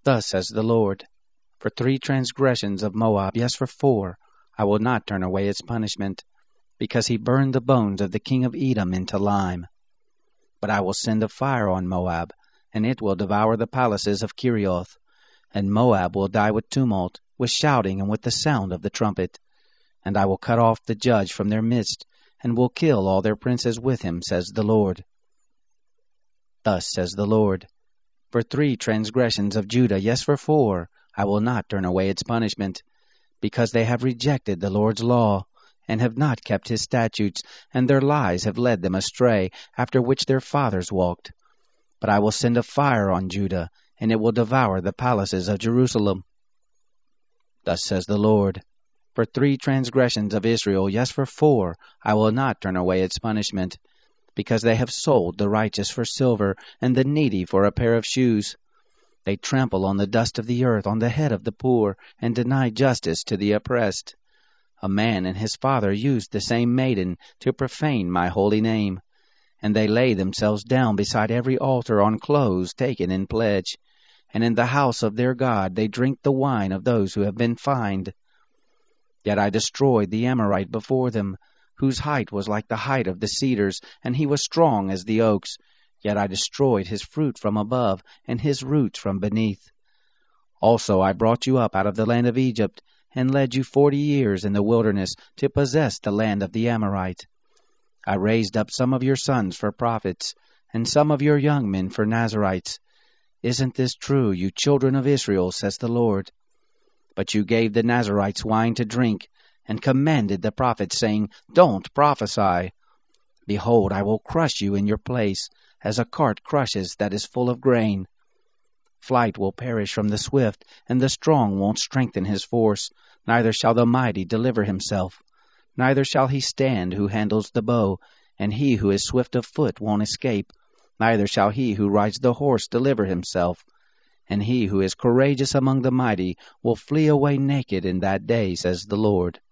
Thus says the Lord, for 3 transgressions of Moab, yes, for 4, I will not turn away its punishment, because he burned the bones of the king of Edom into lime. But I will send a fire on Moab, and it will devour the palaces of Kerioth, and Moab will die with tumult, with shouting, and with the sound of the trumpet. And I will cut off the judge from their midst, and will kill all their princes with him, says the Lord. Thus says the Lord, for 3 transgressions of Judah, yes, for 4, I will not turn away its punishment, because they have rejected the Lord's law, and have not kept his statutes, and their lies have led them astray, after which their fathers walked. But I will send a fire on Judah, and it will devour the palaces of Jerusalem. Thus says the Lord, for 3 transgressions of Israel, yes, for 4, I will not turn away its punishment, because they have sold the righteous for silver, and the needy for a pair of shoes. They trample on the dust of the earth, on the head of the poor, and deny justice to the oppressed. A man and his father used the same maiden to profane my holy name, and they lay themselves down beside every altar on clothes taken in pledge, and in the house of their God they drink the wine of those who have been fined. Yet I destroyed the Amorite before them, whose height was like the height of the cedars, and he was strong as the oaks. Yet I destroyed his fruit from above, and his roots from beneath. Also I brought you up out of the land of Egypt, and led you 40 years in the wilderness to possess the land of the Amorite. I raised up some of your sons for prophets, and some of your young men for Nazirites. Isn't this true, you children of Israel, says the Lord? But you gave the Nazirites wine to drink, and commanded the prophets, saying, Don't prophesy. Behold, I will crush you in your place, as a cart crushes that is full of grain. Flight will perish from the swift, and the strong won't strengthen his force, neither shall the mighty deliver himself. Neither shall he stand who handles the bow, and he who is swift of foot won't escape. Neither shall he who rides the horse deliver himself. And he who is courageous among the mighty will flee away naked in that day, says the Lord.